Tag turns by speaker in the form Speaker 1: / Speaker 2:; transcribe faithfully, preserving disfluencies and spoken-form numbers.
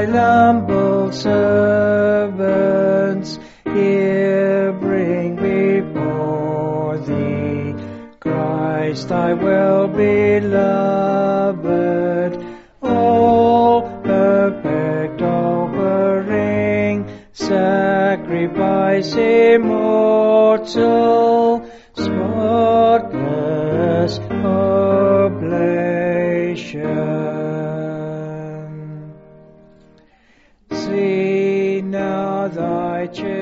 Speaker 1: humble servants here bring before thee Christ, thy well-beloved, all perfect offering, sacrifice immortal, spotless oblation. See now thy children